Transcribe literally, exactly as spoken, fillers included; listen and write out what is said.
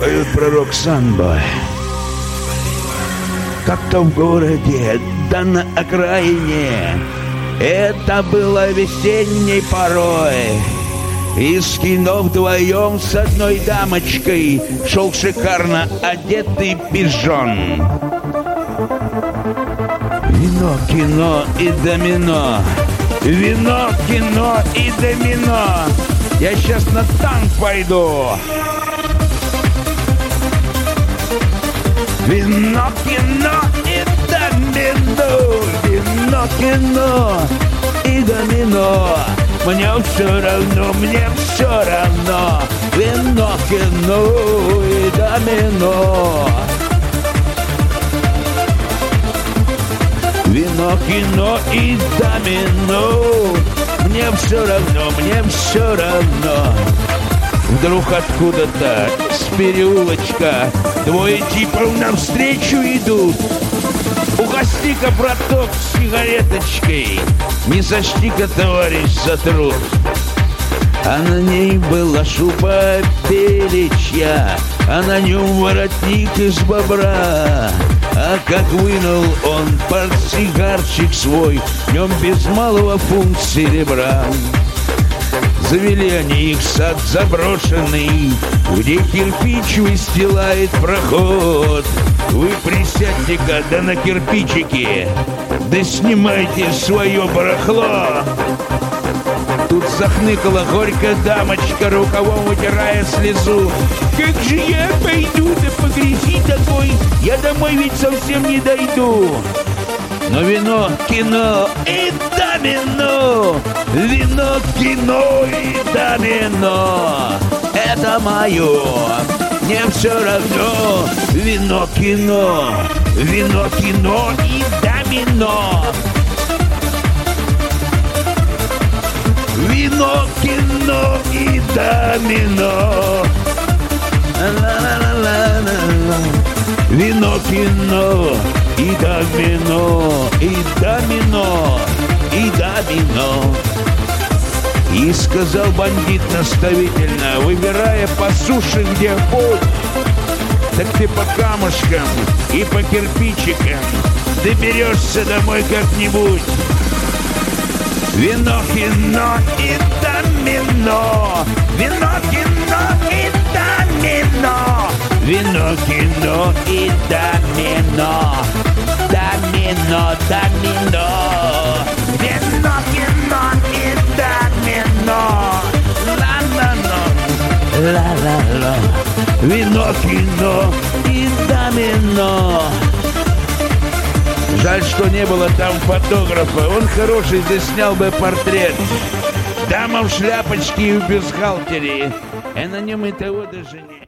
Поет пророк Санбой. Как-то в городе, да на окраине, это было весенней порой. Из кино вдвоем с одной дамочкой шел шикарно одетый пижон. Вино, кино и домино. Вино, кино и домино. Я сейчас на танк пойду. Вино, кино и домино. Вино, кино и домино. Мне все равно, мне все равно. Вино, кино и домино. Вино, кино и домино. Мне все равно, мне все равно. Вдруг откуда-то с переулочка двое типов навстречу идут. Угости-ка, браток, сигареточкой, не сочти-ка, товарищ, за труд. А на ней была шуба беличья, а на нем воротник из бобра. А как вынул он портсигарчик свой, в нем без малого фунт серебра. Завели они их в сад заброшенный, где кирпич выстилает проход. Вы присядьте-ка, да на кирпичики, да снимайте свое барахло. Тут захныкала горько дамочка, рукавом вытирая слезу. Как же я пойду, да по грязи такой, я домой ведь совсем не дойду. Но вино, кино и домино. Вино, кино и домино. Это мое, мне все равно. Вино, кино, вино, кино и домино. Вино, кино и домино. Ла-ла-ла-ла-ла-ла. Вино, кино и домино, и домино, и домино. И сказал бандит наставительно, выбирая по суше, где путь, так ты по камушкам и по кирпичикам доберешься домой как-нибудь. Вино, кино и домино. Вино, кино и домино. Вино, кино и домино. Домино, домино. Вино, кино и домино. Ла-ла-ла. Ла-ла-ла. Вино, кино и домино. Жаль, что не было там фотографа. Он хороший, заснял бы портрет. Дама в шляпочке и в бюстгальтере. И на нем и того даже не...